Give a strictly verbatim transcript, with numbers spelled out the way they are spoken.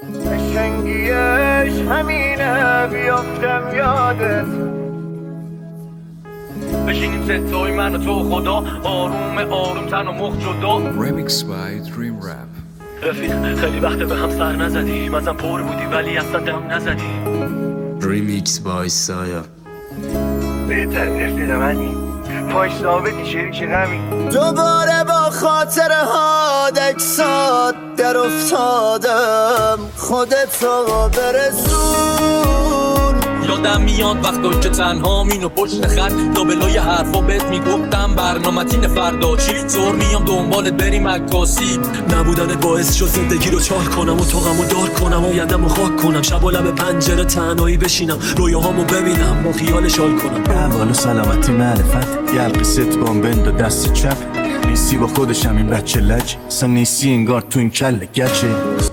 قشنگیش همینه بیافتم یادت. بشینیم ستای من و تو خدا، آروم آروم تن و مخ جدا. Remix by Dream Rap. رفیق خیلی وقت به هم سر نزدیم، ازم پر بودی ولی اصلا دم نزدیم. Remix by Saya. بهتر رفیق منی، پاش ثابتی شریک غمی. دوباره با خاطره ها دکسات در افتادم، خودت رو برسون. یادم میاد وقتا که تنها مینو پشت خط لابلای حرفا بهت میگفتم برنامه تین فردا چی. زور میام دنبالت بریم عکاسی، نبودن باعث شد زندگی رو چال کنم و طاقمو دار کنم و یدم رو خاک کنم. شب و لب پنجره تنهایی بشینم رویاهامو ببینم با خیال شال کنم. احوال و سلامتی معرفت یلقی ست بام بند و دست چپ. نیستی با خودشم این بچه لج، اصلا نیستی انگار تو این کل گچه.